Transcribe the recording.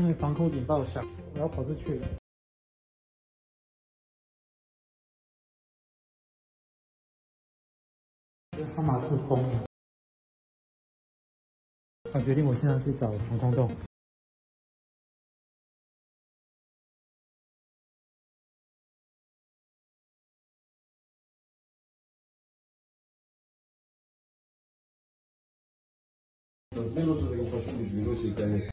因为防空警报响，我要跑出去了。哈马斯疯了，我决定我现在去找防空洞。 Menos de 50 minutos y